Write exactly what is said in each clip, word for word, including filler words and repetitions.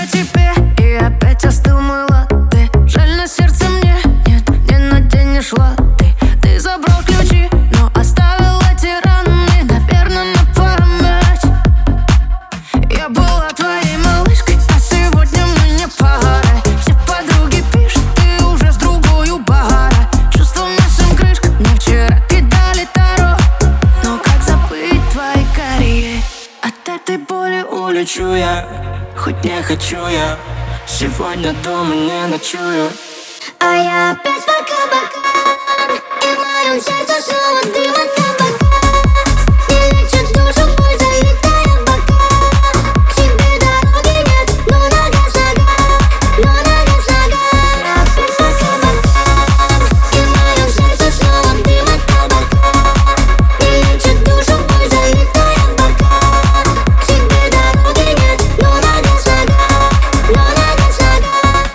тебе, и опять остыл мой латте. Жаль, на сердце мне нет, не наденешь латы. Ты забрал ключи, но оставил эти раны, наверное, на память. Я была твоей малышкой, а сегодня мы не пара. Все подруги пишут, ты уже с другою бара. Чувство мясом крышка, мне вчера кидали таро. Но как забыть твои карие? От этой боли улечу я, хоть не хочу я. Сегодня дома не ночую. А я опять пока-пока, и в моем сердце снова дым от табака. Не лечит душу боль, залетая в бока. К себе дороги нет, но нога с нога, но нога с нога. Я опять пока-пока, и в моем сердце снова дым от табака. Не лечит душу боль, залетая в бока. К себе дороги нет, но нога с нога, но нога с нога.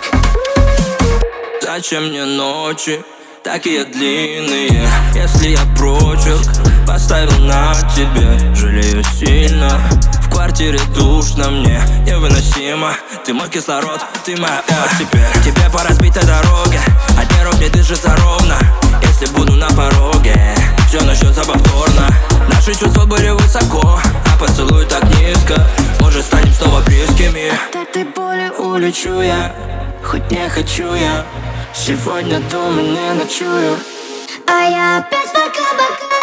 Зачем мне ночи такие длинные, если я прочерк поставил на тебе? Жалею сильно, в квартире душно мне, невыносимо. Ты мой кислород, ты моя оттепель. Тебе по разбитой дороге, одни рук не дышится ровно. Если буду на пороге, все начнется повторно. Наши чувства были высоко, а поцелуй так низко. Может, станем снова близкими. От этой боли улечу я, хоть не хочу я. Сегодня дома не ночую. А я опять пока-пока,